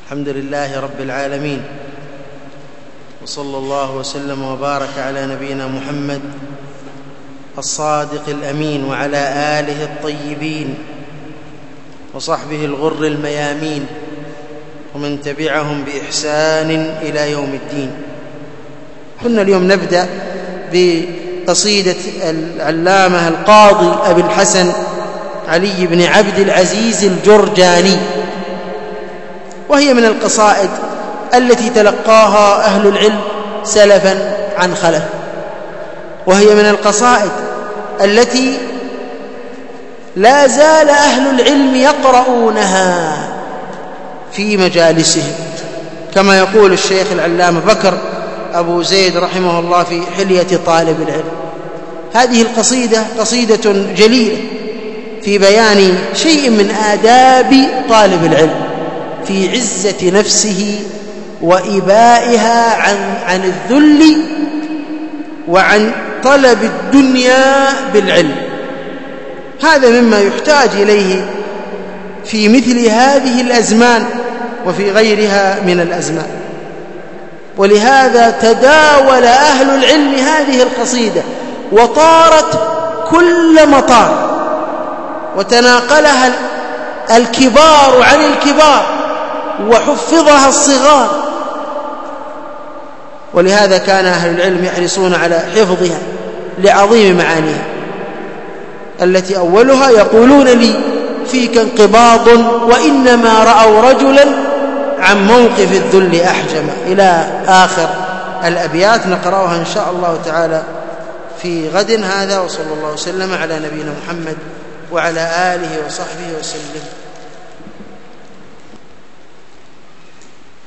الحمد لله رب العالمين، وصلى الله وسلم وبارك على نبينا محمد الصادق الأمين وعلى آله الطيبين وصحبه الغر الميامين ومن تبعهم بإحسان إلى يوم الدين. كنا اليوم نبدأ بقصيدة العلامة القاضي أبي الحسن علي بن عبد العزيز الجرجاني، وهي من القصائد التي تلقاها أهل العلم سلفا عن خلف، وهي من القصائد التي لا زال أهل العلم يقرؤونها في مجالسهم، كما يقول الشيخ العلامة بكر أبو زيد رحمه الله في حلية طالب العلم. هذه القصيدة قصيدة جليلة في بيان شيء من آداب طالب العلم في عزة نفسه وإبائها عن الذل وعن طلب الدنيا بالعلم. هذا مما يحتاج إليه في مثل هذه الأزمان وفي غيرها من الأزمان، ولهذا تداول أهل العلم هذه القصيدة وطارت كل مطار، وتناقلها الكبار عن الكبار وحفظها الصغار، ولهذا كان أهل العلم يحرصون على حفظها لعظيم معانيها، التي أولها يقولون لي فيك انقباض وإنما رأوا رجلا عن موقف الذل أحجم، إلى آخر الأبيات نقرأها إن شاء الله تعالى في غد هذا. وصلى الله وسلم على نبينا محمد وعلى آله وصحبه وسلم.